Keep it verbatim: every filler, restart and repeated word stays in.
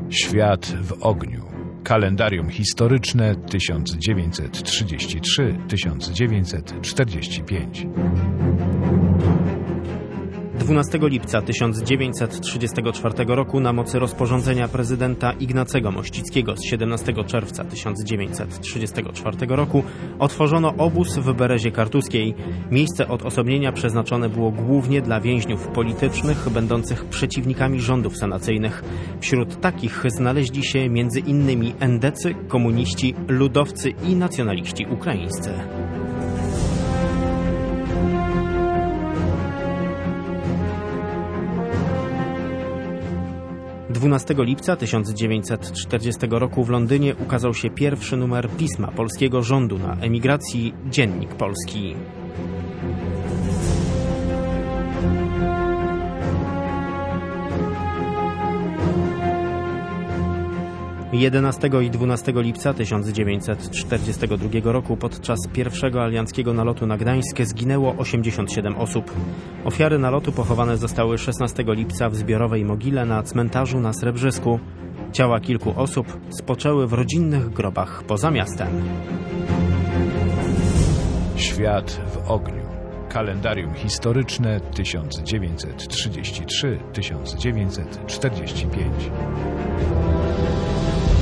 Świat w ogniu. Kalendarium historyczne tysiąc dziewięćset trzydzieści trzy do tysiąc dziewięćset czterdzieści pięć. dwunastego lipca tysiąc dziewięćset trzydziestego czwartego roku na mocy rozporządzenia prezydenta Ignacego Mościckiego z siedemnastego czerwca tysiąc dziewięćset trzydziestego czwartego roku otworzono obóz w Berezie Kartuskiej. Miejsce odosobnienia przeznaczone było głównie dla więźniów politycznych będących przeciwnikami rządów sanacyjnych. Wśród takich znaleźli się między innymi endecy, komuniści, ludowcy i nacjonaliści ukraińscy. dwunastego lipca tysiąc dziewięćset czterdziestego roku w Londynie ukazał się pierwszy numer pisma polskiego rządu na emigracji Dziennik Polski. jedenastego i dwunastego lipca tysiąc dziewięćset czterdziestego drugiego roku podczas pierwszego alianckiego nalotu na Gdańsk zginęło osiemdziesiąt siedem osób. Ofiary nalotu pochowane zostały szesnastego lipca w zbiorowej mogile na cmentarzu na Srebrzysku. Ciała kilku osób spoczęły w rodzinnych grobach poza miastem. Świat w ogniu. Kalendarium historyczne tysiąc dziewięćset trzydzieści trzy do tysiąc dziewięćset czterdzieści pięć.